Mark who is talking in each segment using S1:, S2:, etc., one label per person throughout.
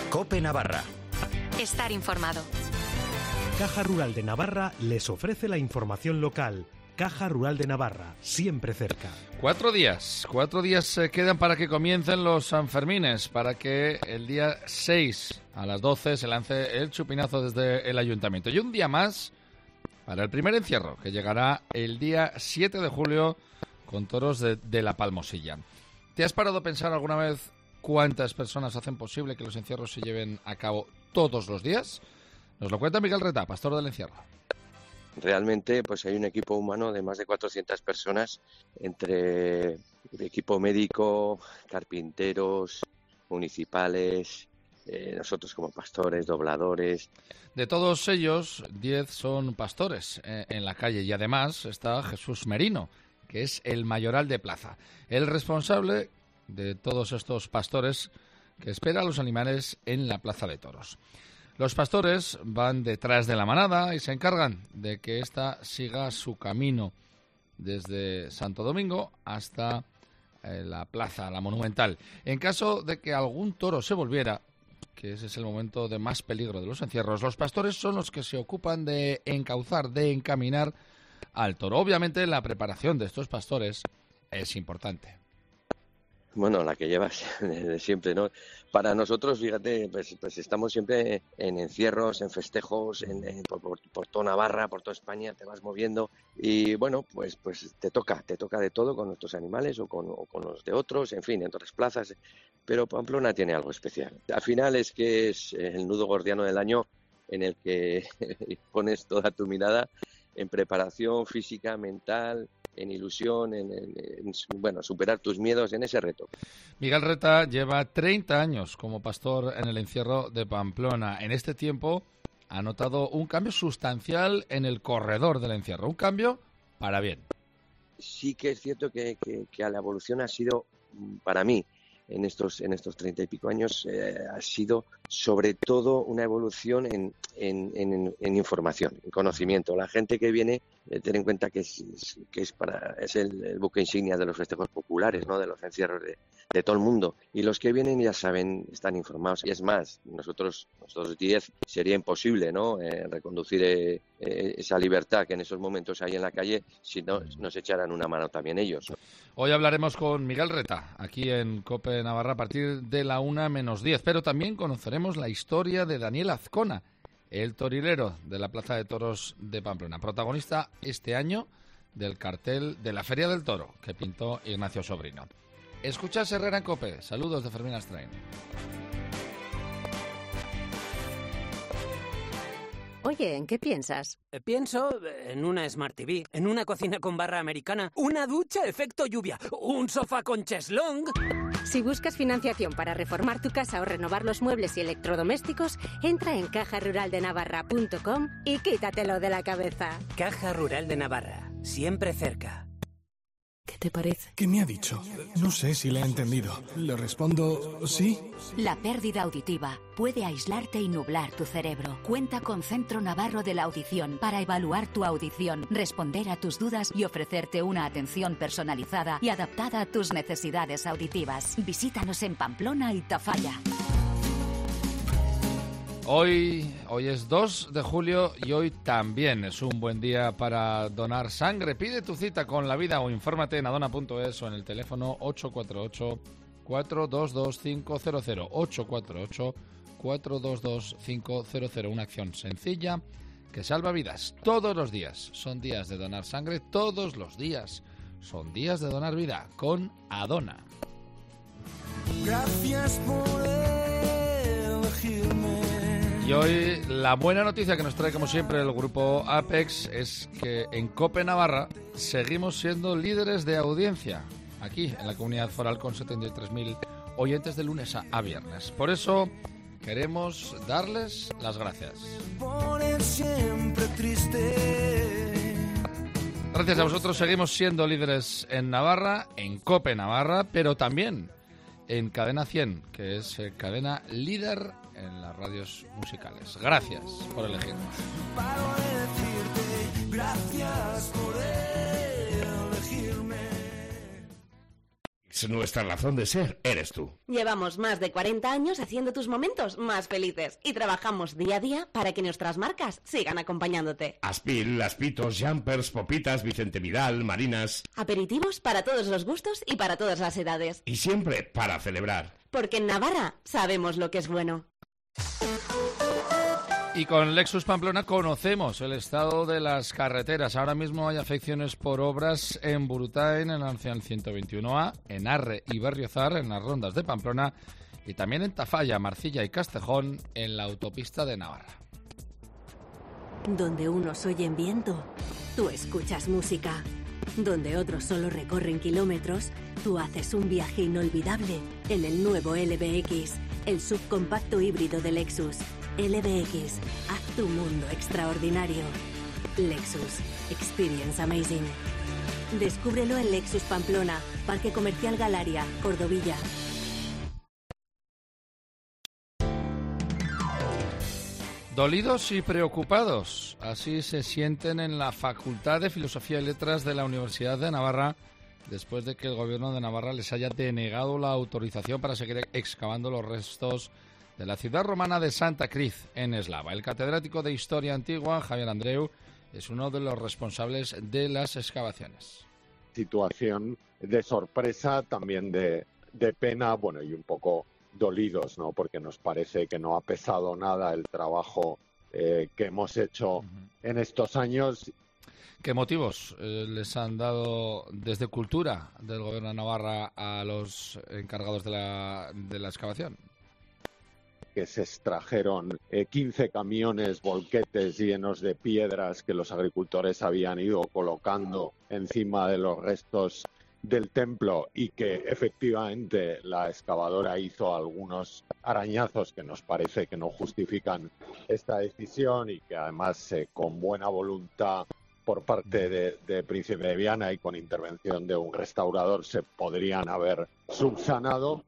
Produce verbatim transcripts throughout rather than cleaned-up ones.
S1: COPE Navarra.
S2: Estar informado.
S3: Caja Rural de Navarra les ofrece la información local. Caja Rural de Navarra, siempre cerca.
S4: Cuatro días, cuatro días se quedan para que comiencen los Sanfermines, para que el día seis a las doce se lance el chupinazo desde el Ayuntamiento. Y un día más para el primer encierro, que llegará el día siete de julio con toros de, de la Palmosilla. ¿Te has parado a pensar alguna vez cuántas personas hacen posible que los encierros se lleven a cabo todos los días? Nos lo cuenta Miguel Reta, pastor del encierro.
S5: Realmente pues hay un equipo humano de más de cuatrocientas personas, entre equipo médico, carpinteros, municipales, eh, nosotros como pastores, dobladores.
S4: De todos ellos, diez son pastores eh, en la calle, y además está Jesús Merino, que es el mayoral de plaza, el responsable de todos estos pastores que espera a los animales en la plaza de toros. Los pastores van detrás de la manada y se encargan de que ésta siga su camino desde Santo Domingo hasta eh, la plaza, la Monumental. En caso de que algún toro se volviera, que ese es el momento de más peligro de los encierros, los pastores son los que se ocupan de encauzar, de encaminar al toro. Obviamente la preparación de estos pastores es importante.
S5: Bueno, la que llevas desde siempre, ¿no? Para nosotros, fíjate, pues, pues estamos siempre en encierros, en festejos, en, en, por, por, por toda Navarra, por toda España, te vas moviendo y bueno, pues pues te toca, te toca de todo con nuestros animales o con, o con los de otros, en fin, en otras plazas, pero Pamplona tiene algo especial. Al final es que es el nudo gordiano del año en el que pones toda tu mirada en preparación física, mental, en ilusión, en, en, en bueno, superar tus miedos en ese reto.
S4: Miguel Reta lleva treinta años como pastor en el encierro de Pamplona. En este tiempo ha notado un cambio sustancial en el corredor del encierro, un cambio para bien.
S5: Sí que es cierto que, que, que la evolución ha sido, para mí, en estos en estos treinta y pico años, eh, ha sido sobre todo una evolución en, en, en, en información, en conocimiento. La gente que viene, eh, ten en cuenta que es, que es para es el, el buque insignia de los festejos populares, ¿no? De los encierros de, de todo el mundo. Y los que vienen ya saben, están informados. Y es más, nosotros, nosotros diez, sería imposible, ¿no? Eh, reconducir eh, eh, esa libertad que en esos momentos hay en la calle si no nos echaran una mano también ellos.
S4: Hoy hablaremos con Miguel Reta, aquí en COPE Navarra, a partir de la una menos diez, pero también conoceremos la historia de Daniel Azcona, el torilero de la Plaza de Toros de Pamplona, protagonista este año del cartel de la Feria del Toro que pintó Ignacio Sobrino. Escuchas Herrera en COPE. Saludos de Fermín Astrain.
S6: Oye, ¿en qué piensas?
S7: Pienso en una Smart T V, en una cocina con barra americana, una ducha efecto lluvia, un sofá con cheslong.
S6: Si buscas financiación para reformar tu casa o renovar los muebles y electrodomésticos, entra en caja rural de navarra punto com y quítatelo de la cabeza.
S7: Caja Rural de Navarra, siempre cerca.
S6: ¿Qué te parece?
S8: ¿Qué me ha dicho? No sé si le he entendido. ¿Le respondo sí?
S9: La pérdida auditiva puede aislarte y nublar tu cerebro. Cuenta con Centro Navarro de la Audición para evaluar tu audición, responder a tus dudas y ofrecerte una atención personalizada y adaptada a tus necesidades auditivas. Visítanos en Pamplona y Tafalla.
S4: Hoy, hoy es dos de julio y hoy también es un buen día para donar sangre. Pide tu cita con la vida o infórmate en adona punto es o en el teléfono ocho cuatro ocho, cuatro dos dos cinco cero cero. ocho cuatro ocho, cuatro dos dos cinco cero cero. Una acción sencilla que salva vidas. Todos los días son días de donar sangre. Todos los días son días de donar vida con Adona.
S10: Gracias por elegirme.
S4: Y hoy la buena noticia que nos trae como siempre el grupo Apex es que en COPE Navarra seguimos siendo líderes de audiencia aquí en la comunidad foral con setenta y tres mil oyentes de lunes a, a viernes. Por eso queremos darles las gracias. Gracias a vosotros seguimos siendo líderes en Navarra, en COPE Navarra, pero también en Cadena cien, que es eh, cadena líder en las radios musicales. Gracias por elegirnos.
S10: Gracias por elegirme.
S1: Lexus, nuestra razón de ser, eres tú.
S10: Llevamos más de cuarenta años haciendo tus momentos más felices y trabajamos día a día para que nuestras marcas sigan acompañándote.
S1: Aspil, Aspitos, Jumpers, Popitas, Vicente Vidal, Marinas...
S10: Aperitivos para todos los gustos y para todas las edades.
S1: Y siempre para celebrar.
S10: Porque en Navarra sabemos lo que es bueno.
S4: Y con Lexus Pamplona conocemos el estado de las carreteras. Ahora mismo hay afecciones por obras en Burutain, en la Nacional ciento veintiuno A, en Arre y Berriozar, en las rondas de Pamplona, y también en Tafalla, Marcilla y Castejón, en la autopista de Navarra.
S6: Donde unos oyen viento, tú escuchas música. Donde otros solo recorren kilómetros, tú haces un viaje inolvidable en el nuevo L B X, el subcompacto híbrido de Lexus. L B X, haz tu mundo extraordinario. Lexus, experience amazing. Descúbrelo en Lexus Pamplona, Parque Comercial Galaria, Cordovilla.
S4: Dolidos y preocupados, así se sienten en la Facultad de Filosofía y Letras de la Universidad de Navarra, después de que el Gobierno de Navarra les haya denegado la autorización para seguir excavando los restos de la ciudad romana de Santa Cruz, en Eslava. El catedrático de Historia Antigua, Javier Andreu, es uno de los responsables de las excavaciones.
S11: Situación de sorpresa, también de, de pena, bueno, y un poco dolidos, ¿no? Porque nos parece que no ha pesado nada el trabajo eh, que hemos hecho uh-huh. en estos años.
S4: ¿Qué motivos eh, les han dado desde Cultura del Gobierno de Navarra a los encargados de la, de la excavación?
S11: Que se extrajeron eh, quince camiones, volquetes llenos de piedras que los agricultores habían ido colocando encima de los restos del templo, y que efectivamente la excavadora hizo algunos arañazos que nos parece que no justifican esta decisión, y que además eh, con buena voluntad por parte de, de Príncipe de Viana y con intervención de un restaurador se podrían haber subsanado.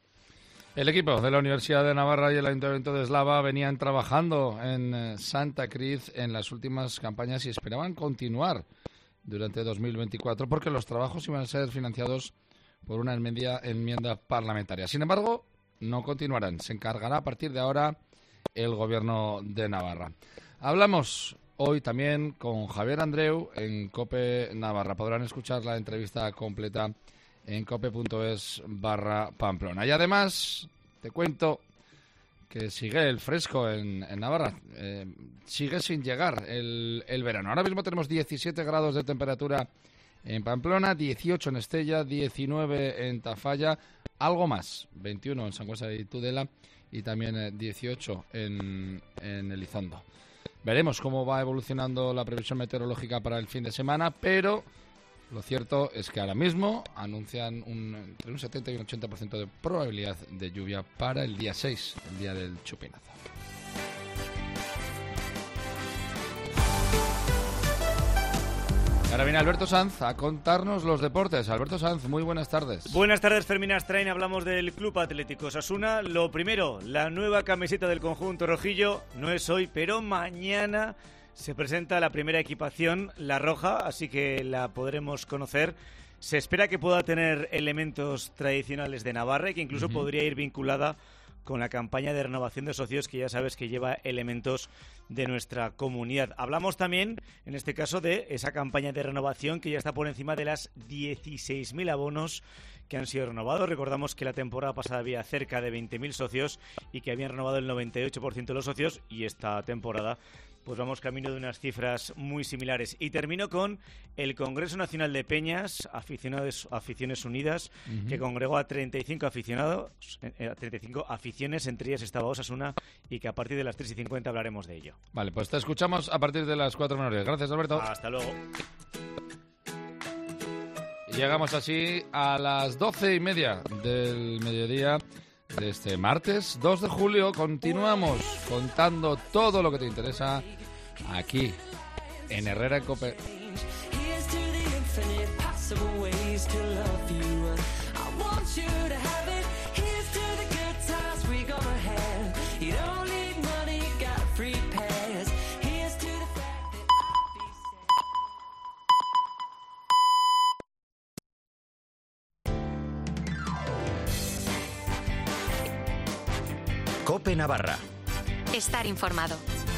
S4: El equipo de la Universidad de Navarra y el Ayuntamiento de Eslava venían trabajando en Santa Cruz en las últimas campañas y esperaban continuar durante dos mil veinticuatro porque los trabajos iban a ser financiados por una enmienda, enmienda parlamentaria. Sin embargo, no continuarán. Se encargará a partir de ahora el Gobierno de Navarra. Hablamos hoy también con Javier Andreu en COPE Navarra. Podrán escuchar la entrevista completa en cope.es barra Pamplona. Y además, te cuento que sigue el fresco en, en Navarra. Eh, sigue sin llegar el, el verano. Ahora mismo tenemos diecisiete grados de temperatura en Pamplona, dieciocho en Estella, diecinueve en Tafalla, algo más, veintiuno en Sangüesa y Tudela y también eh, dieciocho en, en Elizondo. Veremos cómo va evolucionando la previsión meteorológica para el fin de semana, pero lo cierto es que ahora mismo anuncian un, entre un setenta y un ochenta por ciento de probabilidad de lluvia para el día seis, el día del chupinazo. Ahora viene Alberto Sanz a contarnos los deportes. Alberto Sanz, muy buenas tardes.
S12: Buenas tardes, Fermín Astrain. Hablamos del Club Atlético Osasuna. Lo primero, la nueva camiseta del conjunto rojillo. No es hoy, pero mañana se presenta la primera equipación, la roja, así que la podremos conocer. Se espera que pueda tener elementos tradicionales de Navarra y que incluso uh-huh. podría ir vinculada con la campaña de renovación de socios, que ya sabes que lleva elementos de nuestra comunidad. Hablamos también, en este caso, de esa campaña de renovación que ya está por encima de las dieciséis mil abonos que han sido renovados. Recordamos que la temporada pasada había cerca de veinte mil socios y que habían renovado el noventa y ocho por ciento de los socios, y esta temporada pues vamos camino de unas cifras muy similares. Y termino con el Congreso Nacional de Peñas, aficionados, Aficiones Unidas, uh-huh. que congregó a treinta y cinco aficionados, eh, a treinta y cinco aficiones, entre ellas estaba Osasuna, y que a partir de las tres y cincuenta hablaremos de ello.
S4: Vale, pues te escuchamos a partir de las cuatro menores. Gracias, Alberto.
S12: Hasta luego.
S4: Y llegamos así a las doce y media del mediodía de este martes dos de julio. Continuamos contando todo lo que te interesa aquí en Herrera en Cope.
S13: COPE Navarra.
S2: Estar informado.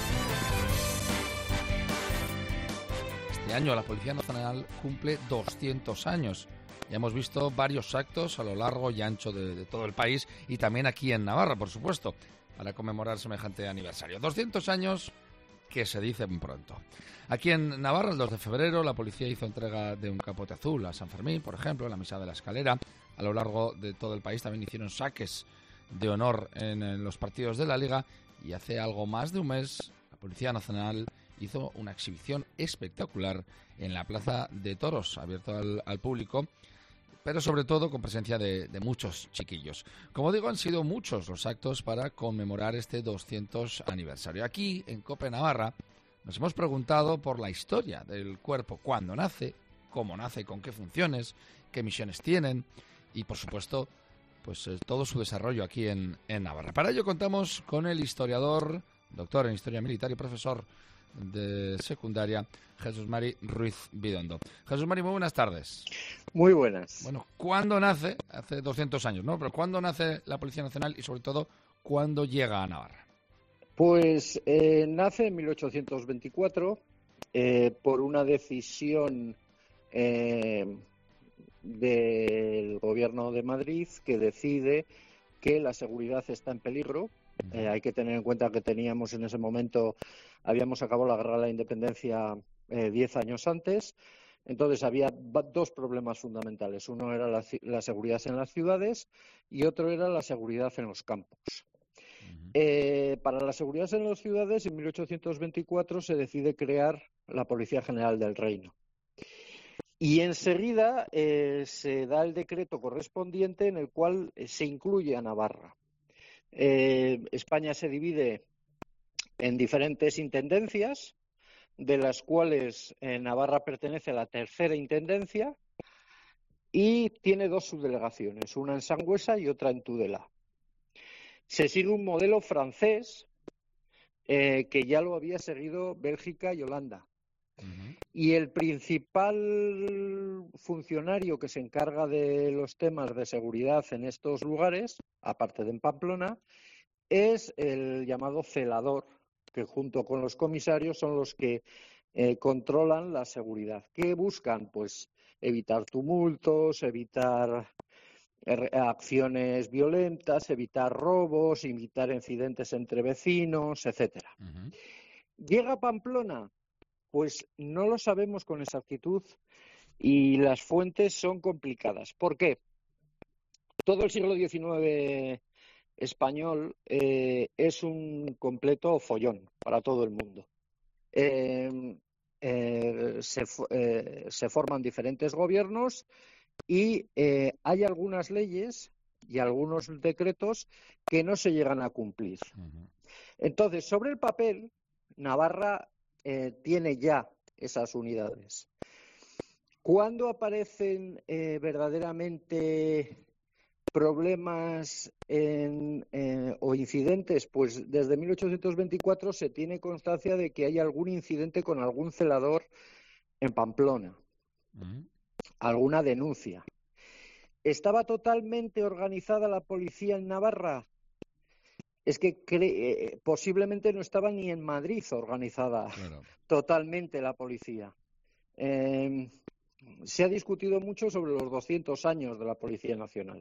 S4: Este año la Policía Nacional cumple doscientos años. Ya hemos visto varios actos a lo largo y ancho de, de todo el país y también aquí en Navarra, por supuesto, para conmemorar semejante aniversario. doscientos años que se dicen pronto. Aquí en Navarra, el dos de febrero, la policía hizo entrega de un capote azul a San Fermín, por ejemplo, en la Misa de la Escalera. A lo largo de todo el país también hicieron saques de honor en, en los partidos de la Liga. Y hace algo más de un mes, la Policía Nacional hizo una exhibición espectacular en la Plaza de Toros, abierto al, al público, pero sobre todo con presencia de, de muchos chiquillos. Como digo, han sido muchos los actos para conmemorar este doscientos aniversario. Aquí, en COPE Navarra, nos hemos preguntado por la historia del cuerpo, cuándo nace, cómo nace, con qué funciones, qué misiones tienen y, por supuesto, pues eh, todo su desarrollo aquí en, en Navarra. Para ello contamos con el historiador, doctor en Historia Militar y profesor de secundaria, Jesús Mari Ruiz Bidondo. Jesús Mari, muy buenas tardes.
S14: Muy buenas.
S4: Bueno, ¿cuándo nace? Hace doscientos años, ¿no? Pero ¿cuándo nace la Policía Nacional y, sobre todo, cuándo llega a Navarra?
S14: Pues eh, nace en mil ochocientos veinticuatro eh, por una decisión eh, del Gobierno de Madrid que decide que la seguridad está en peligro. Eh, hay que tener en cuenta que teníamos en ese momento, habíamos acabado la guerra de la independencia eh, diez años antes, entonces había dos problemas fundamentales. Uno era la, la seguridad en las ciudades y otro era la seguridad en los campos. Uh-huh. Eh, para la seguridad en las ciudades, en mil ochocientos veinticuatro se decide crear la Policía General del Reino. Y enseguida eh, se da el decreto correspondiente en el cual eh, se incluye a Navarra. Eh, España se divide en diferentes intendencias, de las cuales eh, Navarra pertenece a la tercera intendencia y tiene dos subdelegaciones, una en Sangüesa y otra en Tudela. Se sigue un modelo francés eh, que ya lo había seguido Bélgica y Holanda. Uh-huh. Y el principal funcionario que se encarga de los temas de seguridad en estos lugares, aparte de en Pamplona, es el llamado celador, que junto con los comisarios son los que eh, controlan la seguridad. ¿Qué buscan? Pues evitar tumultos, evitar eh, acciones violentas, evitar robos, evitar incidentes entre vecinos, etcétera. Uh-huh. Llega a Pamplona. Pues no lo sabemos con exactitud y las fuentes son complicadas. ¿Por qué? Todo el siglo diecinueve español eh, es un completo follón para todo el mundo. Eh, eh, se, eh, se forman diferentes gobiernos y eh, hay algunas leyes y algunos decretos que no se llegan a cumplir. Uh-huh. Entonces, sobre el papel, Navarra Eh, tiene ya esas unidades. ¿Cuándo aparecen eh, verdaderamente problemas en, eh, o incidentes? Pues desde mil ochocientos veinticuatro se tiene constancia de que hay algún incidente con algún celador en Pamplona. Uh-huh. Alguna denuncia. ¿Estaba totalmente organizada la policía en Navarra? Es que cre- posiblemente no estaba ni en Madrid organizada claro. totalmente la policía. Eh, se ha discutido mucho sobre los doscientos años de la Policía Nacional.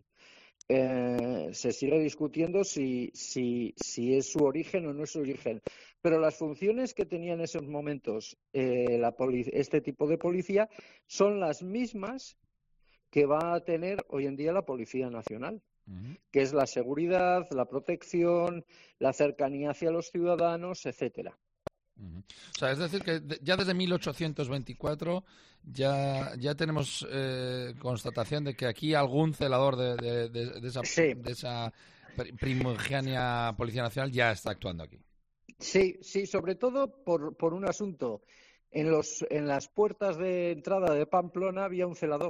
S14: Eh, se sigue discutiendo si, si, si es su origen o no es su origen. Pero las funciones que tenía en esos momentos eh, la poli- este tipo de policía son las mismas que va a tener hoy en día la Policía Nacional. Uh-huh. Que es la seguridad, la protección, la cercanía hacia los ciudadanos, etcétera.
S4: Uh-huh. O sea, es decir, que ya desde mil ochocientos veinticuatro ya, ya tenemos eh, constatación de que aquí algún celador de, de, de, de, esa, sí. de esa primigenia Policía Nacional ya está actuando aquí.
S14: Sí, sí, sobre todo por, por un asunto. En, los, en las puertas de entrada de Pamplona había un celador.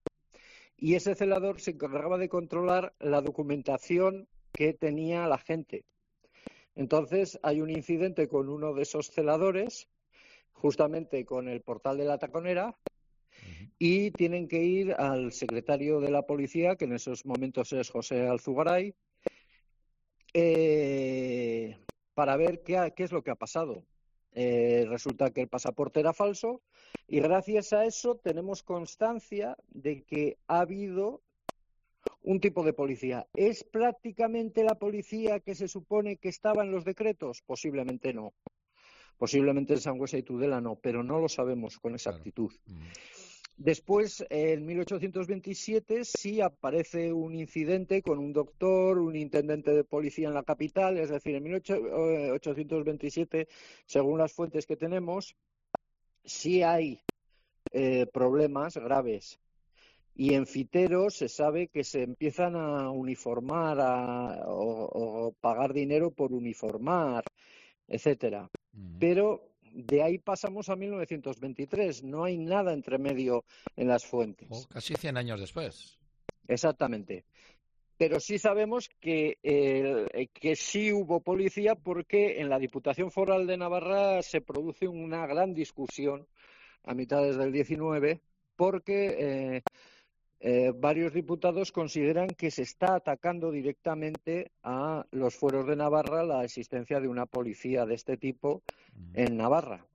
S14: Y ese celador se encargaba de controlar la documentación que tenía la gente. Entonces hay un incidente con uno de esos celadores, justamente con el portal de la Taconera, uh-huh. y tienen que ir al secretario de la policía, que en esos momentos es José Alzugaray, eh, para ver qué, ha, qué es lo que ha pasado. Eh, resulta que el pasaporte era falso y gracias a eso tenemos constancia de que ha habido un tipo de policía. ¿Es prácticamente la policía que se supone que estaba en los decretos? Posiblemente no. Posiblemente en Sangüesa y Tudela no, pero no lo sabemos con exactitud. Claro. Mm. Después, en mil ochocientos veintisiete, sí aparece un incidente con un doctor, un intendente de policía en la capital, es decir, en mil ochocientos veintisiete, según las fuentes que tenemos, sí hay eh, problemas graves. Y en Fitero se sabe que se empiezan a uniformar a, o, o pagar dinero por uniformar, etcétera. Uh-huh. Pero de ahí pasamos a mil novecientos veintitrés. No hay nada entre medio en las fuentes.
S4: Oh, casi cien años después.
S14: Exactamente. Pero sí sabemos que, eh, que sí hubo policía porque en la Diputación Foral de Navarra se produce una gran discusión a mitades del diecinueve porque eh, eh, varios diputados consideran que se está atacando directamente a los fueros de Navarra la existencia de una policía de este tipo en Navarra.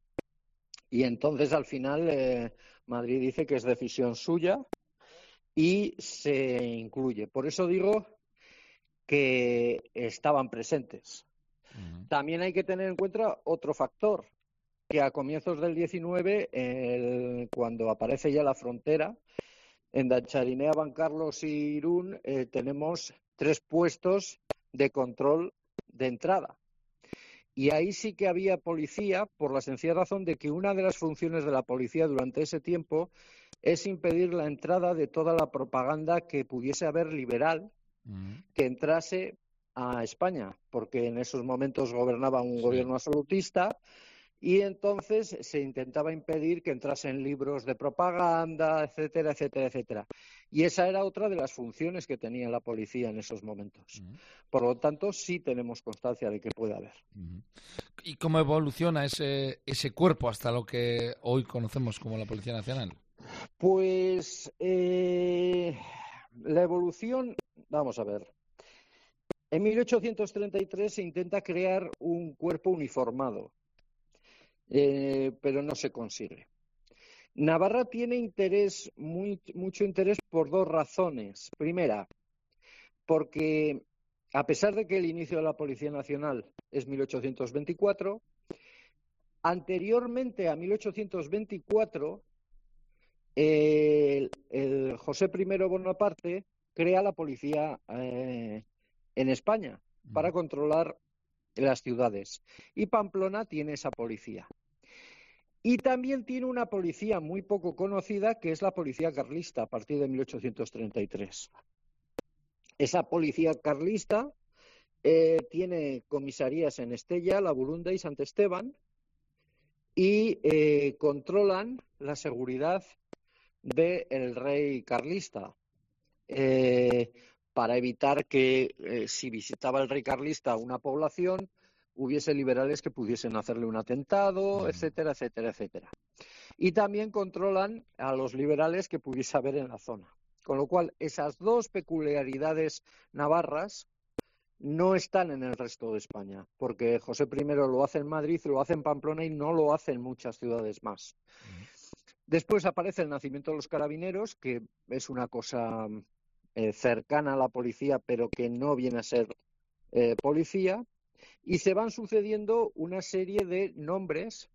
S14: Y entonces al final eh, Madrid dice que es decisión suya y se incluye. Por eso digo que estaban presentes. Uh-huh. También hay que tener en cuenta otro factor, que a comienzos del diecinueve, el, cuando aparece ya la frontera, en Dancharinea, Bancarlos y Irún eh, tenemos tres puestos de control de entrada. Y ahí sí que había policía, por la sencilla razón de que una de las funciones de la policía durante ese tiempo es impedir la entrada de toda la propaganda que pudiese haber liberal uh-huh. que entrase a España, porque en esos momentos gobernaba un sí. gobierno absolutista y entonces se intentaba impedir que entrasen libros de propaganda, etcétera, etcétera, etcétera. Y esa era otra de las funciones que tenía la policía en esos momentos. Uh-huh. Por lo tanto, sí tenemos constancia de que puede haber.
S4: Uh-huh. ¿Y cómo evoluciona ese, ese cuerpo hasta lo que hoy conocemos como la Policía Nacional?
S14: Pues eh, la evolución, vamos a ver. En mil ochocientos treinta y tres se intenta crear un cuerpo uniformado. Eh, pero no se consigue. Navarra tiene interés, muy, mucho interés por dos razones. Primera, porque a pesar de que el inicio de la Policía Nacional es mil ochocientos veinticuatro, anteriormente a mil ochocientos veinticuatro, eh, el, el José primero Bonaparte crea la policía eh, en España para controlar las ciudades. Y Pamplona tiene esa policía. Y también tiene una policía muy poco conocida, que es la policía carlista, a partir de mil ochocientos treinta y tres. Esa policía carlista eh, tiene comisarías en Estella, La Burunda y Sant Esteban y eh, controlan la seguridad del rey carlista. Eh, para evitar que eh, si visitaba el rey carlista una población hubiese liberales que pudiesen hacerle un atentado, etcétera, etcétera, etcétera. Y también controlan a los liberales que pudiese haber en la zona. Con lo cual, esas dos peculiaridades navarras no están en el resto de España, porque José primero lo hace en Madrid, lo hace en Pamplona y no lo hace en muchas ciudades más. Después aparece el nacimiento de los carabineros, que es una cosa eh, cercana a la policía, pero que no viene a ser eh, policía. Y se van sucediendo una serie de nombres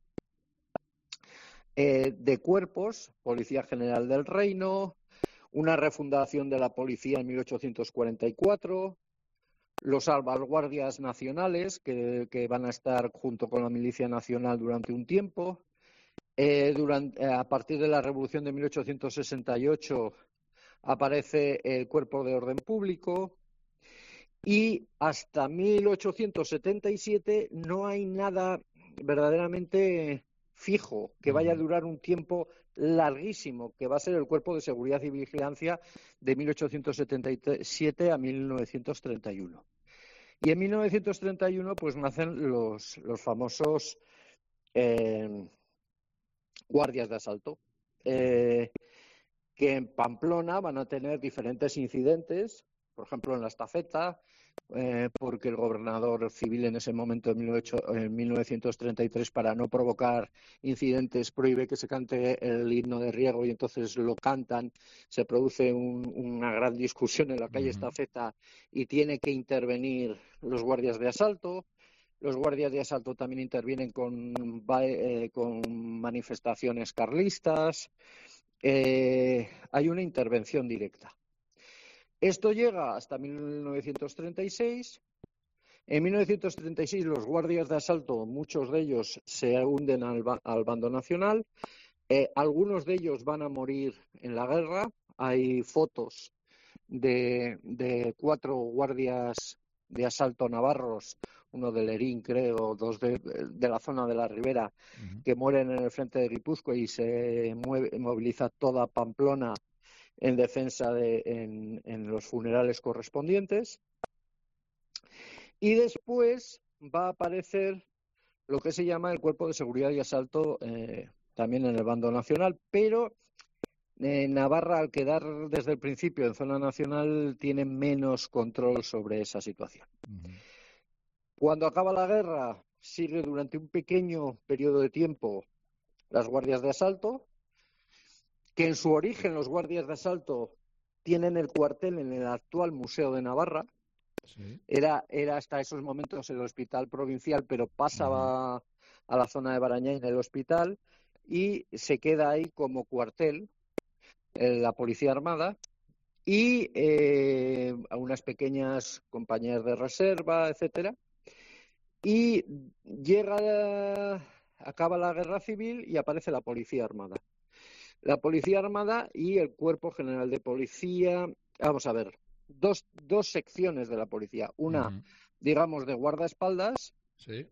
S14: eh, de cuerpos, Policía General del Reino, una refundación de la policía en mil ochocientos cuarenta y cuatro, los salvaguardias nacionales, que, que van a estar junto con la Milicia Nacional durante un tiempo. Eh, durante, a partir de la Revolución de mil ochocientos sesenta y ocho aparece el Cuerpo de Orden Público. Y hasta mil ochocientos setenta y siete no hay nada verdaderamente fijo, que vaya a durar un tiempo larguísimo, que va a ser el Cuerpo de Seguridad y Vigilancia de mil ochocientos setenta y siete a mil novecientos treinta y uno. Y en mil novecientos treinta y uno pues nacen los, los famosos eh, guardias de asalto, eh, que en Pamplona van a tener diferentes incidentes, por ejemplo, en la Estafeta, eh, porque el gobernador civil en ese momento, en mil novecientos treinta y tres, para no provocar incidentes, prohíbe que se cante el himno de Riego y entonces lo cantan. Se produce un, una gran discusión en la calle uh-huh. Estafeta y tiene que intervenir los guardias de asalto. Los guardias de asalto también intervienen con, eh, con manifestaciones carlistas. Eh, hay una intervención directa. Esto llega hasta mil novecientos treinta y seis. En mil novecientos treinta y seis los guardias de asalto, muchos de ellos se hunden al, al bando nacional. Eh, algunos de ellos van a morir en la guerra. Hay fotos de, de cuatro guardias de asalto navarros, uno de Lerín, creo, dos de, de la zona de la Ribera, uh-huh. que mueren en el frente de Guipúzcoa y se mueve, moviliza toda Pamplona en defensa de en, en los funerales correspondientes. Y después va a aparecer lo que se llama el Cuerpo de Seguridad y Asalto, eh, también en el bando nacional, pero eh, Navarra, al quedar desde el principio en zona nacional, tiene menos control sobre esa situación. Uh-huh. Cuando acaba la guerra, sigue durante un pequeño periodo de tiempo las guardias de asalto, que en su origen los guardias de asalto tienen el cuartel en el actual Museo de Navarra. Sí. Era, era hasta esos momentos el hospital provincial, pero pasaba uh-huh. a la zona de Barañáin el hospital y se queda ahí como cuartel eh, la Policía Armada y eh, unas pequeñas compañías de reserva, etcétera. Y llega, acaba la Guerra Civil y aparece la Policía Armada. La Policía Armada y el Cuerpo General de Policía, vamos a ver, dos, dos secciones de la policía. Una, uh-huh. digamos, de guardaespaldas.
S4: Sí.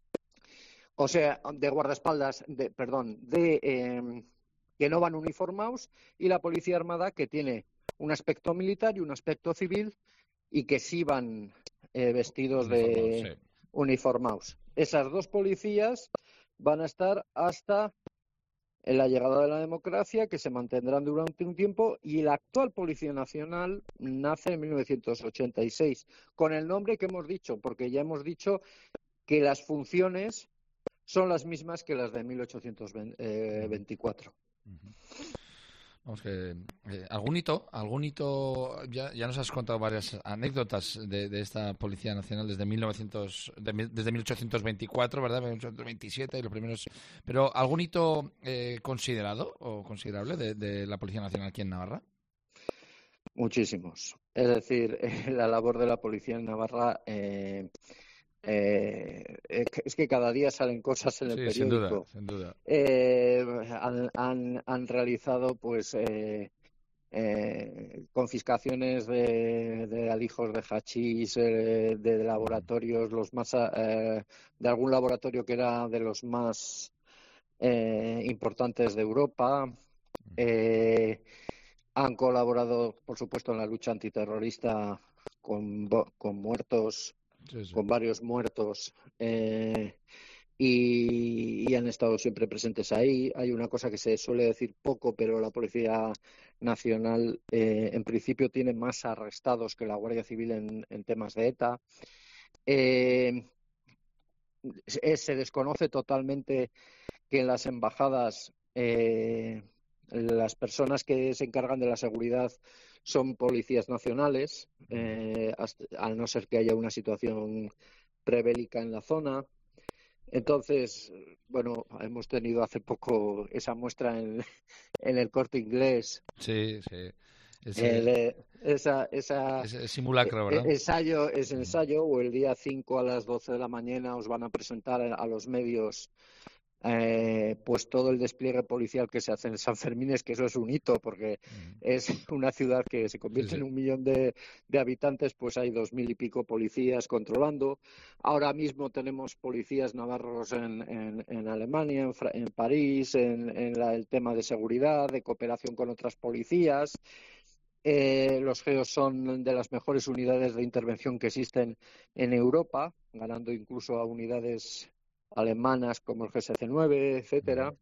S14: O sea, de guardaespaldas, de, perdón, de eh, que no van uniformados, y la Policía Armada, que tiene un aspecto militar y un aspecto civil, y que sí van eh, vestidos de sí. uniformados. Esas dos policías van a estar hasta en la llegada de la democracia, que se mantendrán durante un tiempo, y la actual Policía Nacional nace en mil novecientos ochenta y seis, con el nombre que hemos dicho, porque ya hemos dicho que las funciones son las mismas que las de mil ochocientos veinticuatro.
S4: Uh-huh. Vamos que eh, algún hito, algún hito ya, ya nos has contado varias anécdotas de, de esta Policía Nacional desde mil novecientos, de, desde mil ochocientos veinticuatro, ¿verdad? mil ochocientos veintisiete y los primeros. Pero algún hito eh, considerado o considerable de, de la Policía Nacional aquí en Navarra.
S14: Muchísimos. Es decir, eh, la labor de la policía en Navarra. Eh, Eh, es que cada día salen cosas en el
S4: sí,
S14: periódico.
S4: Sin duda, sin duda.
S14: Eh, han, han, han realizado pues eh, eh, confiscaciones de, de alijos de hachís, eh, de, de laboratorios, los más eh, de algún laboratorio que era de los más eh, importantes de Europa. Eh, han colaborado, por supuesto, en la lucha antiterrorista con, con muertos. Sí, sí. con varios muertos eh, y, y han estado siempre presentes ahí. Hay una cosa que se suele decir poco, pero la Policía Nacional eh, en principio tiene más arrestados que la Guardia Civil en, en temas de ETA. Eh, se, se desconoce totalmente que en las embajadas eh, las personas que se encargan de la seguridad son policías nacionales, eh, hasta, al no ser que haya una situación prebélica en la zona. Entonces, bueno, hemos tenido hace poco esa muestra en, en el Corte Inglés.
S4: Sí, sí. Ese,
S14: eh, de, esa, esa,
S4: ese simulacro, ¿verdad?
S14: Ensayo, ese ensayo, o el día cinco a las doce de la mañana os van a presentar a los medios Eh, pues todo el despliegue policial que se hace en San Fermín, es que eso es un hito, porque uh-huh. es una ciudad que se convierte sí, sí. en un millón de, de habitantes, pues hay dos mil y pico policías controlando. Ahora mismo tenemos policías navarros en, en, en Alemania, en, en París, en, en la, el tema de seguridad, de cooperación con otras policías. Eh, los GEOs son de las mejores unidades de intervención que existen en Europa, ganando incluso a unidades alemanas como el G S C nueve, etcétera.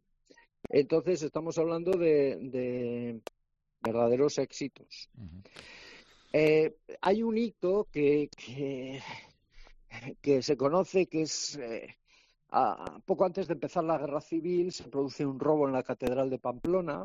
S14: Entonces estamos hablando de, de verdaderos éxitos.
S4: Uh-huh.
S14: Eh, hay un hito que, que, que se conoce que es eh, a, poco antes de empezar la guerra civil se produce un robo en la Catedral de Pamplona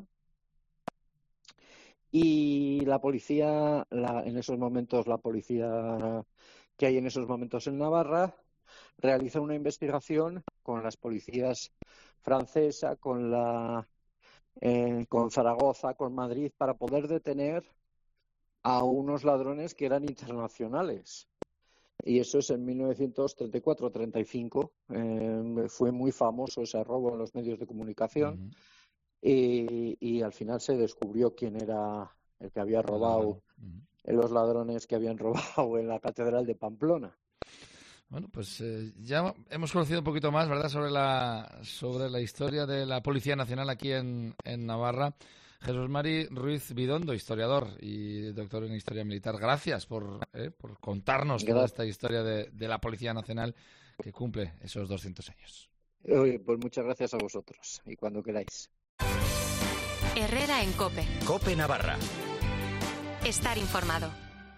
S14: y la policía, la, en esos momentos la policía que hay en esos momentos en Navarra realiza una investigación con las policías francesa, con la eh, con Zaragoza, con Madrid, para poder detener a unos ladrones que eran internacionales. Y eso es en mil novecientos treinta y cuatro treinta y cinco. Eh, fue muy famoso ese robo en los medios de comunicación. Uh-huh. y, y al final se descubrió quién era el que había robado, uh-huh. los ladrones que habían robado en la Catedral de Pamplona.
S4: Bueno, pues eh, ya hemos conocido un poquito más, ¿verdad?, sobre la sobre la historia de la Policía Nacional aquí en, en Navarra. Jesús Mari Ruiz Vidondo, historiador y doctor en Historia Militar, gracias por, eh, por contarnos gracias. toda esta historia de, de la Policía Nacional que cumple esos doscientos años.
S14: Oye, pues muchas gracias a vosotros y cuando queráis.
S2: Herrera en COPE.
S3: COPE Navarra.
S2: Estar informado.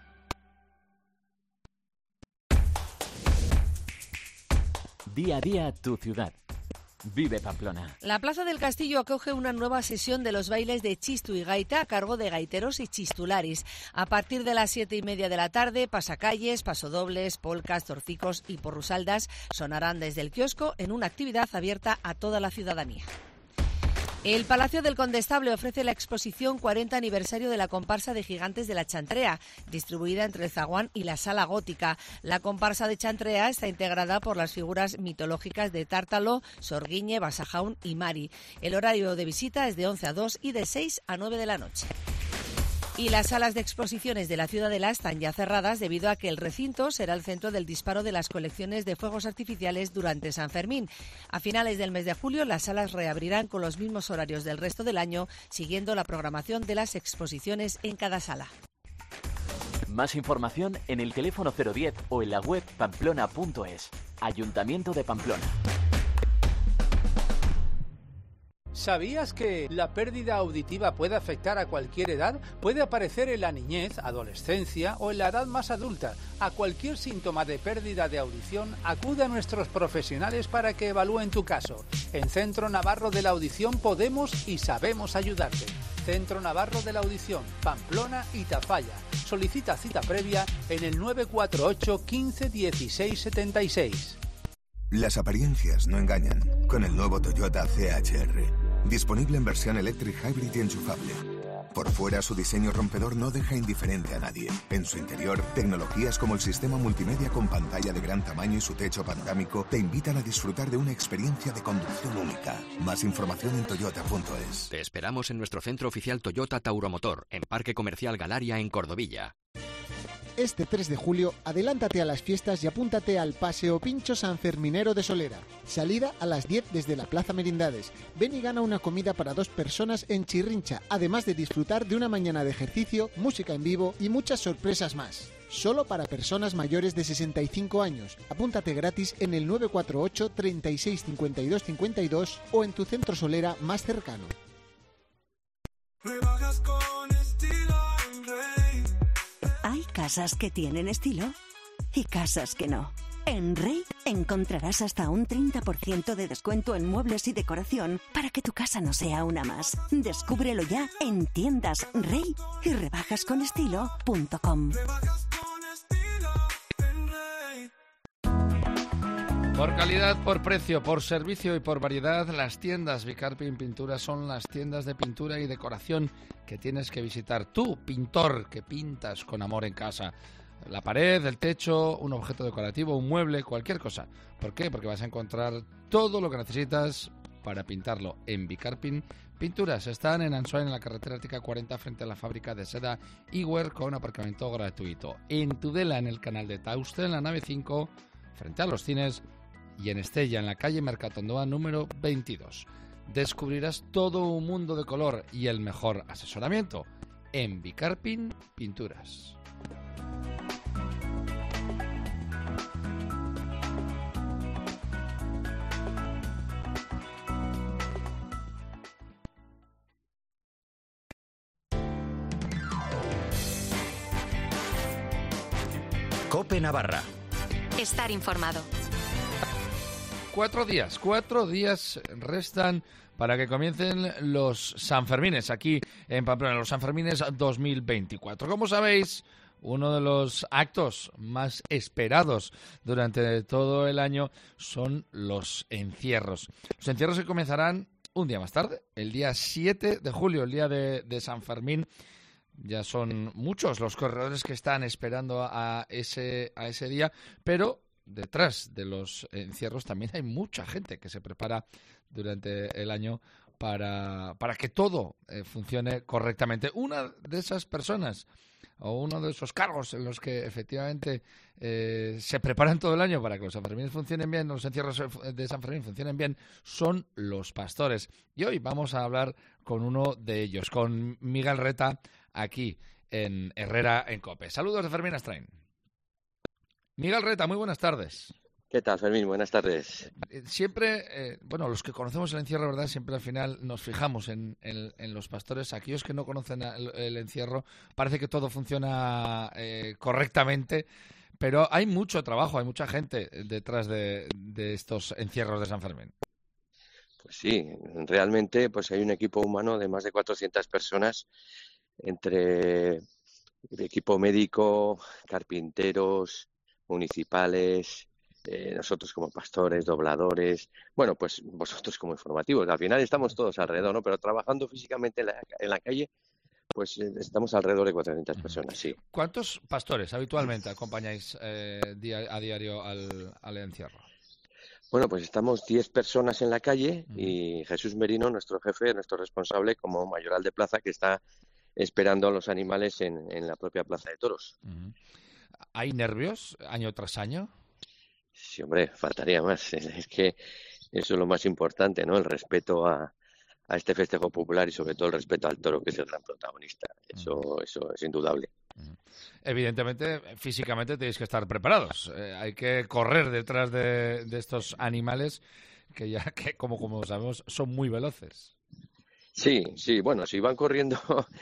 S13: Día a día tu ciudad. Vive Pamplona.
S15: La Plaza del Castillo acoge una nueva sesión de los bailes de Chistu y Gaita a cargo de gaiteros y chistularis. A partir de las siete y media de la tarde, pasacalles, pasodobles, polcas, torcicos y porrusaldas sonarán desde el kiosco en una actividad abierta a toda la ciudadanía. El Palacio del Condestable ofrece la exposición cuarenta aniversario de la comparsa de Gigantes de la Chantrea, distribuida entre el zaguán y la Sala Gótica. La comparsa de Chantrea está integrada por las figuras mitológicas de Tártalo, Sorguiñe, Basajaun y Mari. El horario de visita es de once a dos y de seis a nueve de la noche. Y las salas de exposiciones de la Ciudadela están ya cerradas debido a que el recinto será el centro del disparo de las colecciones de fuegos artificiales durante San Fermín. A finales del mes de julio, las salas reabrirán con los mismos horarios del resto del año, siguiendo la programación de las exposiciones en cada sala.
S13: Más información en el teléfono cero diez o en la web pamplona punto es. Ayuntamiento de Pamplona.
S16: ¿Sabías que la pérdida auditiva puede afectar a cualquier edad? Puede aparecer en la niñez, adolescencia o en la edad más adulta. A cualquier síntoma de pérdida de audición, acude a nuestros profesionales para que evalúen tu caso. En Centro Navarro de la Audición podemos y sabemos ayudarte. Centro Navarro de la Audición, Pamplona y Tafalla. Solicita cita previa en el nueve cuatro ocho quince dieciséis setenta y seis.
S17: Las apariencias no engañan. Con el nuevo Toyota C H R. Disponible en versión electric hybrid y enchufable. Por fuera, su diseño rompedor no deja indiferente a nadie. En su interior, tecnologías como el sistema multimedia con pantalla de gran tamaño y su techo panorámico te invitan a disfrutar de una experiencia de conducción única. Más información en toyota punto es.
S18: Te esperamos en nuestro centro oficial Toyota Tauromotor, en Parque Comercial Galaria, en Cordovilla.
S19: Este tres de julio, adelántate a las fiestas y apúntate al Paseo Pincho Sanferminero de Solera. Salida a las diez desde la Plaza Merindades. Ven y gana una comida para dos personas en Chirrincha, además de disfrutar de una mañana de ejercicio, música en vivo y muchas sorpresas más. Solo para personas mayores de sesenta y cinco años. Apúntate gratis en el nueve cuatro ocho treinta y seis cincuenta y dos cincuenta y dos o en tu centro Solera más cercano.
S6: Hay casas que tienen estilo y casas que no. En Rey encontrarás hasta un treinta por ciento de descuento en muebles y decoración para que tu casa no sea una más. Descúbrelo ya en tiendas Rey y rebajas con estilo punto com.
S4: Por calidad, por precio, por servicio y por variedad, las tiendas Bicarpin Pintura son las tiendas de pintura y decoración que tienes que visitar. Tú, pintor, que pintas con amor en casa. La pared, el techo, un objeto decorativo, un mueble, cualquier cosa. ¿Por qué? Porque vas a encontrar todo lo que necesitas para pintarlo en Bicarpin Pinturas. Están en Ansoain, en la carretera Ártica cuarenta, frente a la fábrica de seda Iwer, con aparcamiento gratuito. En Tudela, en el canal de Tauste, en la nave cinco, frente a los cines, y en Estella, en la calle Mercatondoa número veintidós. Descubrirás todo un mundo de color y el mejor asesoramiento en Bicarpin Pinturas.
S18: COPE Navarra.
S2: Estar informado.
S4: Cuatro días, cuatro días restan para que comiencen los Sanfermines aquí en Pamplona, los Sanfermines dos mil veinticuatro. Como sabéis, uno de los actos más esperados durante todo el año son los encierros. Los encierros que comenzarán un día más tarde, el día siete de julio, el día de, de San Fermín. Ya son muchos los corredores que están esperando a ese, a ese día, pero detrás de los encierros también hay mucha gente que se prepara durante el año para, para que todo eh, funcione correctamente. Una de esas personas o uno de esos cargos en los que efectivamente eh, se preparan todo el año para que los Sanfermines funcionen bien, los encierros de San Fermín funcionen bien, son los pastores. Y hoy vamos a hablar con uno de ellos, con Miguel Reta, aquí en Herrera en COPE. Saludos de Fermín Astrain. Miguel Reta, muy buenas tardes.
S5: ¿Qué tal, Fermín? Buenas tardes.
S4: Siempre, eh, bueno, los que conocemos el encierro, ¿verdad? Siempre al final nos fijamos en, en, en los pastores. Aquellos que no conocen el, el encierro, parece que todo funciona eh, correctamente, pero hay mucho trabajo, hay mucha gente detrás de, de estos encierros de San Fermín.
S5: Pues sí, realmente pues hay un equipo humano de más de cuatrocientas personas, entre el equipo médico, carpinteros, municipales, eh, nosotros como pastores, dobladores, bueno, pues vosotros como informativos. Al final estamos todos alrededor, ¿no? Pero trabajando físicamente en la, en la calle, pues eh, estamos alrededor de cuatrocientas personas, sí.
S4: ¿Cuántos pastores habitualmente acompañáis eh, día, a diario al, al encierro?
S5: Bueno, pues estamos diez personas en la calle y Jesús Merino, nuestro jefe, nuestro responsable como mayoral de plaza, que está esperando a los animales en, en la propia plaza de toros.
S4: Uh-huh. ¿Hay nervios año tras año?
S5: Sí, hombre, faltaría más. Es que eso es lo más importante, ¿no? El respeto a, a este festejo popular y sobre todo el respeto al toro, que es el gran protagonista. Eso, uh-huh. eso es indudable.
S4: Uh-huh. Evidentemente, físicamente tenéis que estar preparados. Eh, hay que correr detrás de, de estos animales que ya, que como, como sabemos, son muy veloces.
S5: Sí, sí. Bueno, si van corriendo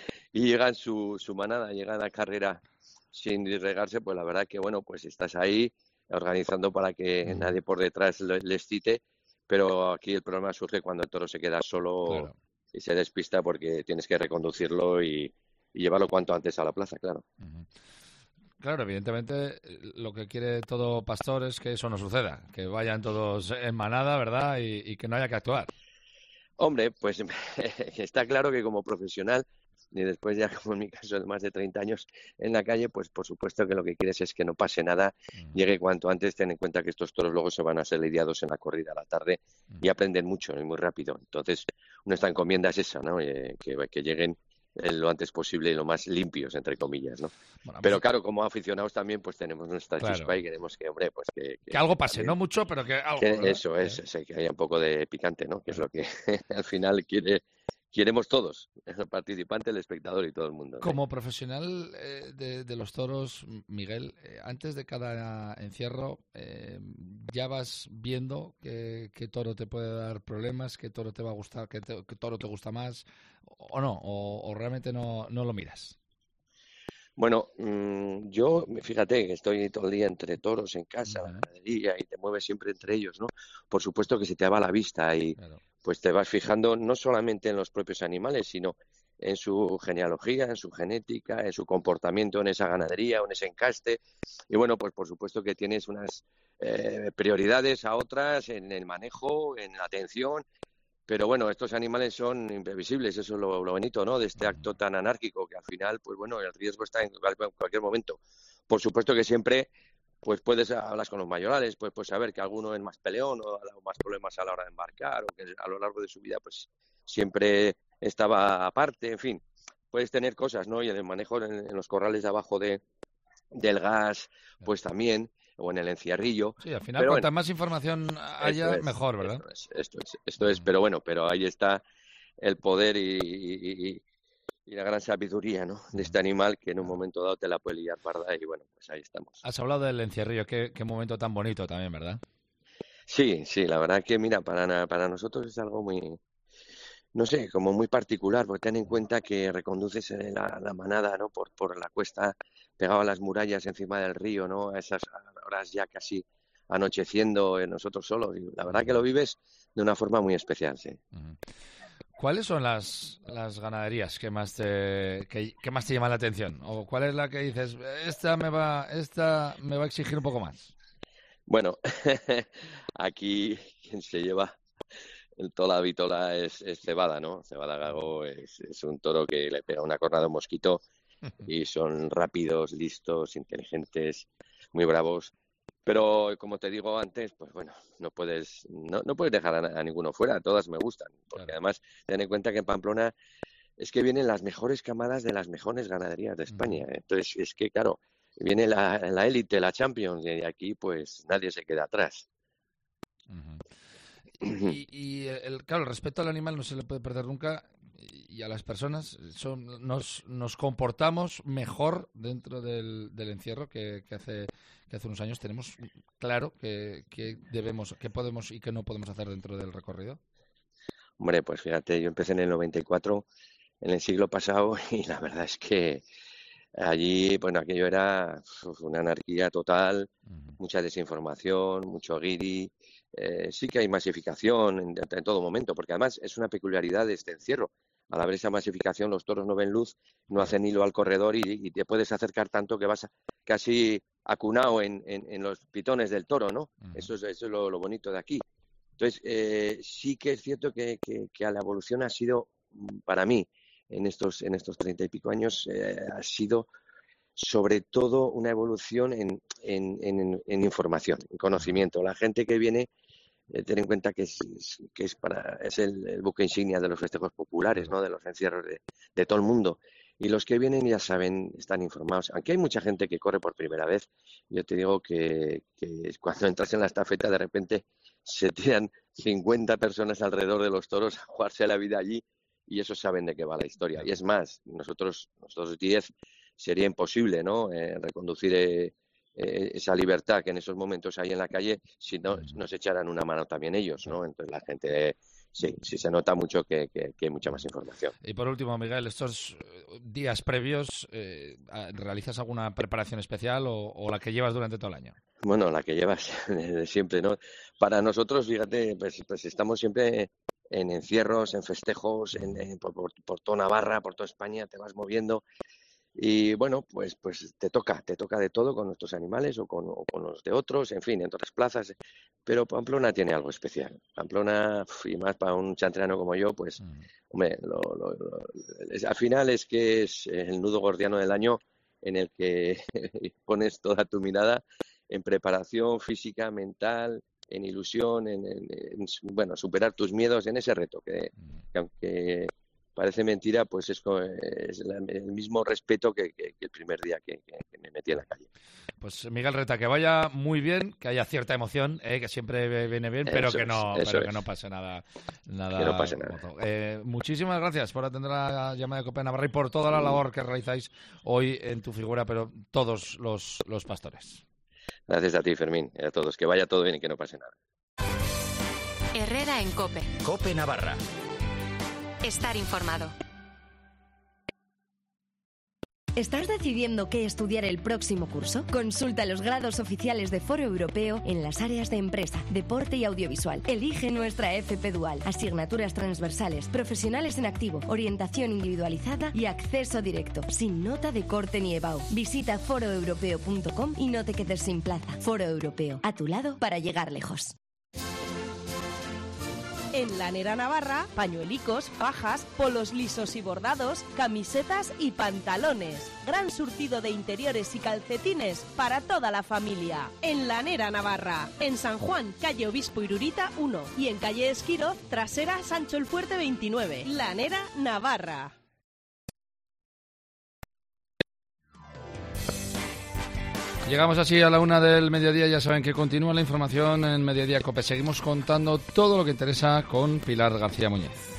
S5: y llegan su, su manada, llegan a carrera sin disgregarse, pues la verdad que, bueno, pues estás ahí organizando para que uh-huh. nadie por detrás les cite, pero aquí el problema surge cuando el toro se queda solo, claro, y se despista porque tienes que reconducirlo y, y llevarlo cuanto antes a la plaza, claro.
S4: Uh-huh. Claro, evidentemente lo que quiere todo pastor es que eso no suceda, que vayan todos en manada, ¿verdad? Y, y que no haya que actuar.
S5: Hombre, pues está claro que como profesional, y después ya como en mi caso de más de treinta años en la calle, pues por supuesto que lo que quieres es que no pase nada, uh-huh. llegue cuanto antes. Ten en cuenta que estos toros luego se van a ser lidiados en la corrida a la tarde uh-huh. y aprenden mucho y muy rápido. Entonces, nuestra encomienda es esa, ¿no? Eh, que, que lleguen eh, lo antes posible y lo más limpios, entre comillas, ¿no? Bueno, pero pues, claro, como aficionados también, pues tenemos nuestra claro. chispa y queremos que, hombre, pues que...
S4: Que, que algo pase, también, no mucho, pero que algo...
S5: Que eso es, es, que haya un poco de picante, ¿no? Que es lo que al final quiere... Queremos todos, el participante, el espectador y todo el mundo, ¿no?
S4: Como profesional eh, de, de los toros, Miguel, eh, antes de cada encierro, eh, ya vas viendo qué, qué toro te puede dar problemas, qué toro te va a gustar, qué, te, qué toro te gusta más, o no, o, o realmente no, no lo miras.
S5: Bueno, mmm, yo, fíjate que estoy todo el día entre toros en casa, uh-huh. en la ganadería, y te mueves siempre entre ellos, ¿no? Por supuesto que se te va la vista y claro. pues te vas fijando no solamente en los propios animales, sino en su genealogía, en su genética, en su comportamiento en esa ganadería o en ese encaste. Y bueno, pues por supuesto que tienes unas eh, prioridades a otras en el manejo, en la atención. Pero bueno, estos animales son imprevisibles, eso es lo, lo bonito, ¿no? De este acto tan anárquico que al final, pues bueno, el riesgo está en cualquier momento. Por supuesto que siempre, pues puedes hablar con los mayorales, pues puedes saber que alguno es más peleón o más problemas a la hora de embarcar o que a lo largo de su vida, pues siempre estaba aparte, en fin. Puedes tener cosas, ¿no? Y en el manejo en, en los corrales de abajo de, del gas, pues también, o en el encierrillo.
S4: Sí, al final, pero cuanta bueno, más información haya, es, mejor, ¿verdad?
S5: Esto es, esto es, esto es, pero bueno, pero ahí está el poder y, y, y la gran sabiduría, ¿no? De este animal que en un momento dado te la puede liar parda y bueno, pues ahí estamos.
S4: Has hablado del encierrillo, qué, qué momento tan bonito también, ¿verdad?
S5: Sí, sí, la verdad que mira, para, para nosotros es algo muy... no sé, como muy particular, porque ten en cuenta que reconduces la, la manada, ¿no? Por, por la cuesta, pegado a las murallas encima del río, ¿no? A esas horas ya casi anocheciendo en nosotros solos. Y la verdad que lo vives de una forma muy especial, sí.
S4: Uh-huh. ¿Cuáles son las, las ganaderías que más te que, que más te llaman la atención? ¿O cuál es la que dices, esta me va, esta me va a exigir un poco más?
S5: Bueno, aquí quien se lleva el tola vitola es, es Cebada, ¿no? Cebada Gago es, es un toro que le pega una cornada a un mosquito y son rápidos, listos, inteligentes, muy bravos. Pero, como te digo antes, pues bueno, no puedes no, no puedes dejar a, a ninguno fuera, todas me gustan. Porque claro, además, ten en cuenta que en Pamplona es que vienen las mejores camadas de las mejores ganaderías de España. Uh-huh. Entonces, es que, claro, viene la, la élite, la Champions, y aquí pues nadie se queda atrás.
S4: Uh-huh. Y, y el, claro, el respeto al animal no se le puede perder nunca, y a las personas son, nos, nos comportamos mejor dentro del, del encierro que, que hace que hace unos años. Tenemos claro que, que debemos, que podemos y que no podemos hacer dentro del recorrido.
S5: Hombre, pues fíjate, yo empecé en el noventa y cuatro, en el siglo pasado, y la verdad es que allí, bueno, aquello era una anarquía total, uh-huh. mucha desinformación, mucho guiri. Eh, sí que hay masificación en, en todo momento, porque además es una peculiaridad de este encierro. Al haber esa masificación, los toros no ven luz, no hacen hilo al corredor y, y te puedes acercar tanto que vas a, casi acunado en, en, en los pitones del toro, ¿no? Uh-huh. Eso es, eso es lo, lo bonito de aquí. Entonces, eh, sí que es cierto que, que, que a la evolución ha sido, para mí, en estos, en estos treinta y pico años, eh, ha sido sobre todo una evolución en, en, en, en información, en conocimiento. La gente que viene, eh, ten en cuenta que es, que es, para, es el, el buque insignia de los festejos populares, ¿no? De los encierros de, de todo el mundo. Y los que vienen ya saben, están informados. Aunque hay mucha gente que corre por primera vez, yo te digo que, que cuando entras en la estafeta, de repente se tiran cincuenta personas alrededor de los toros a jugarse la vida allí, y esos saben de qué va la historia. Y es más, nosotros, nosotros diez, sería imposible, ¿no? Eh, reconducir eh, eh, esa libertad que en esos momentos hay en la calle si no nos echaran una mano también ellos, ¿no? Entonces la gente, sí, sí se nota mucho que, que, que hay mucha más información.
S4: Y por último, Miguel, estos días previos, eh, ¿realizas alguna preparación especial o, o la que llevas durante todo el año?
S5: Bueno, la que llevas de siempre, ¿no? Para nosotros, fíjate, pues, pues estamos siempre en encierros, en festejos, en, en, por, por, por toda Navarra, por toda España, te vas moviendo. Y bueno, pues pues te toca, te toca de todo con nuestros animales o con, o con los de otros, en fin, en otras plazas. Pero Pamplona tiene algo especial. Pamplona, y más para un chantrano como yo, pues, mm. hombre, lo, lo, lo, es, al final es que es el nudo gordiano del año en el que pones toda tu mirada en preparación física, mental, en ilusión, en, en, en bueno, superar tus miedos, en ese reto que, que aunque parece mentira, pues es, es la, el mismo respeto que, que, que el primer día que, que, que me metí en la calle.
S4: Pues Miguel Reta, que vaya muy bien, que haya cierta emoción, eh, que siempre viene bien, pero
S5: eso
S4: que no,
S5: es,
S4: pero
S5: es.
S4: que no pase nada, nada.
S5: Que no pase nada.
S4: Eh, muchísimas gracias por atender la llamada de Cope Navarra y por toda la labor que realizáis hoy en tu figura, pero todos los, los pastores.
S5: Gracias a ti, Fermín, y a todos. Que vaya todo bien y que no pase nada.
S2: Herrera en Cope.
S18: Cope Navarra.
S2: Estar informado.
S20: ¿Estás decidiendo qué estudiar el próximo curso? Consulta los grados oficiales de Foro Europeo en las áreas de empresa, deporte y audiovisual. Elige nuestra F P Dual, asignaturas transversales, profesionales en activo, orientación individualizada y acceso directo, sin nota de corte ni EBAU. Visita foro europeo punto com y no te quedes sin plaza. Foro Europeo, a tu lado para llegar lejos.
S21: En Lanera Navarra, pañuelicos, fajas, polos lisos y bordados, camisetas y pantalones. Gran surtido de interiores y calcetines para toda la familia. En Lanera Navarra, en San Juan, calle Obispo Irurita uno y en calle Esquiro, trasera Sancho el Fuerte veintinueve. Lanera Navarra.
S4: Llegamos así a la una del mediodía. Ya saben que continúa la información en Mediodía Cope. Seguimos contando todo lo que interesa con Pilar García Muñez.